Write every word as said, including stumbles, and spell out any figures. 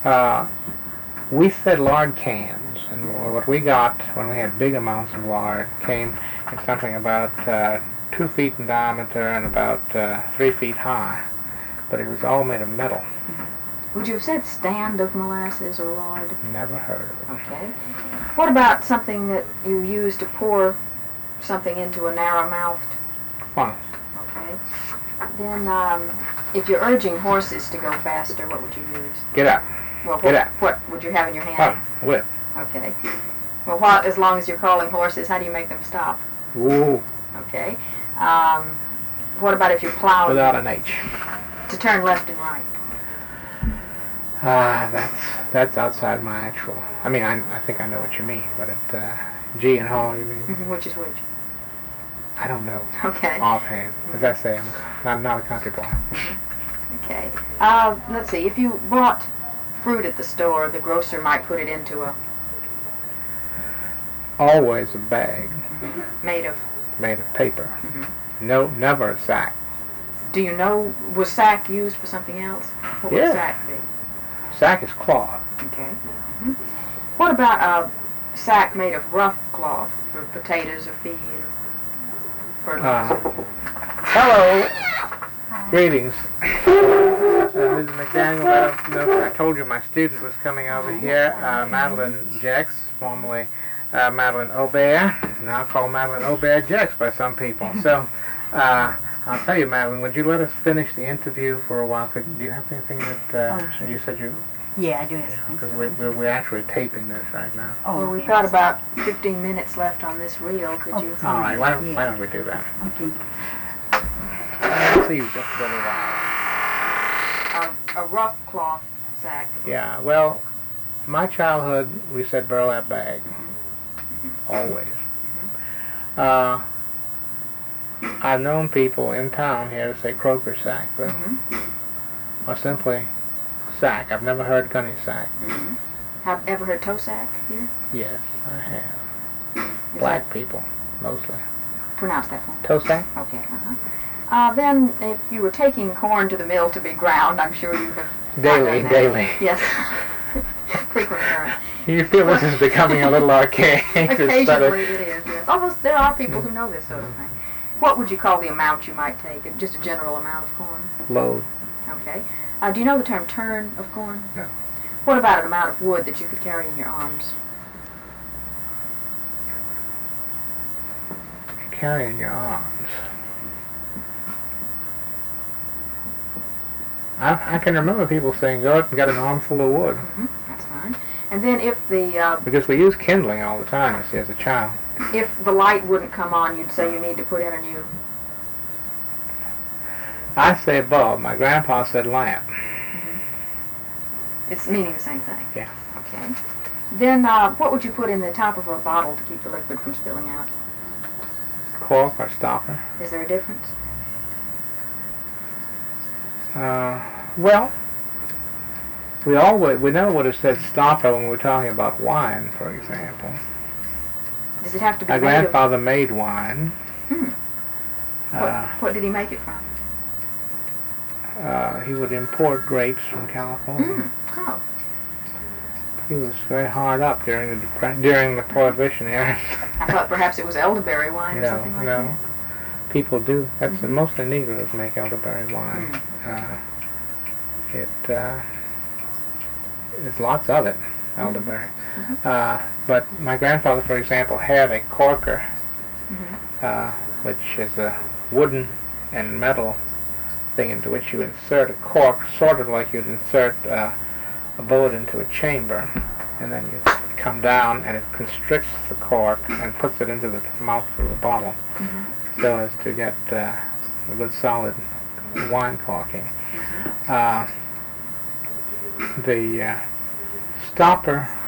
Uh, we said lard cans, and what we got when we had big amounts of lard came in something about uh, two feet in diameter and about uh, three feet high, but it was all made of metal. Mm-hmm. Would you have said stand of molasses or lard? Never heard of it. Okay. What about something that you use to pour something into a narrow-mouthed funnel? Okay. Then, um, if you're urging horses to go faster, what would you use? Get up. Well, what, Get up. What would you have in your hand? Oh, whip. Okay. Well, what, as long as you're calling horses, how do you make them stop? Woo. Okay. Um, what about if you're plowing? Without an H. To turn left and right. Ah, uh, that's that's outside my actual. I mean, I I think I know what you mean, but it uh, G and haul, you mean? Mm-hmm. Which is which? I don't know. Okay. Offhand, as I say, I'm not not a country boy. Okay. Uh, let's see. If you bought fruit at the store, the grocer might put it into a. Always a bag. Mm-hmm. Made of. Made of paper. Mm-hmm. No, never a sack. Do you know, was sack used for something else? What yeah. would sack be? Sack is cloth. Okay. Mm-hmm. What about a sack made of rough cloth for potatoes or feed or fertilizer? Uh, hello. Hi. Greetings. Uh, Missus McDaniel, I don't know if I told you my student was coming over here, uh, Madeline Jex, formerly uh, Madeline Aubert, now called Madeline Aubert Jex by some people. So, uh, I'll tell you, Madeline, would you let us finish the interview for a while? Could, do you have anything that uh, oh, sure. you said you... Yeah, I do have something. Because we're, we're, we're actually taping this right now. Oh, well, we've got about fifteen minutes left on this reel. Could oh, you... All right, why don't, yeah. why don't we do that? Okay. Let's see just a little while. A, a rough cloth sack. Yeah, well, my childhood, we said burlap bag. Mm-hmm. Always. Mm-hmm. Uh, I've known people in town here to say croaker sack, but mm-hmm. or simply sack. I've never heard gunny sack. Mm-hmm. Have ever heard toe sack here? Yes, I have. Is Black that, people, mostly. Pronounce that one. Toe sack? Okay. Uh-huh. Uh, then, if you were taking corn to the mill to be ground, I'm sure you have daily, daily. Yes. Frequent occurrence. You feel this is becoming a little archaic. Occasionally it is, yes. Almost, there are people who know this sort of thing. What would you call the amount you might take? Just a general amount of corn? Load. Okay. Uh, do you know the term turn of corn? No. What about an amount of wood that you could carry in your arms? Carry in your arms. I, I can remember people saying, go out and get an armful of wood. Mm-hmm. That's fine. And then if the... Uh, because we used kindling all the time, you see, as a child. If the light wouldn't come on, you'd say you need to put in a new... I say bulb. My grandpa said lamp. Mm-hmm. It's meaning the same thing. Yeah. Okay. Then uh, what would you put in the top of a bottle to keep the liquid from spilling out? Cork or stopper. Is there a difference? Uh, well, we always we never would have said stopper when we were talking about wine, for example. Does it have to be My made grandfather of... made wine. Hmm. Uh, what, what did he make it from? Uh, he would import grapes from California. Mm. Oh. He was very hard up during the Depre- during the Prohibition era. I thought perhaps it was elderberry wine or no, something like no. that. People do. That's Mm-hmm. mostly Negroes make elderberry wine. Mm. Uh, it uh, there's lots of it, elderberry. Mm-hmm. Uh, but my grandfather, for example, had a corker, Mm-hmm. uh, which is a wooden and metal thing into which you insert a cork, sort of like you'd insert uh, a bullet into a chamber, and then you come down and it constricts the cork and puts it into the mouth of the bottle, Mm-hmm. so as to get uh, a good solid wine corking. Mm-hmm. Uh, the uh, stopper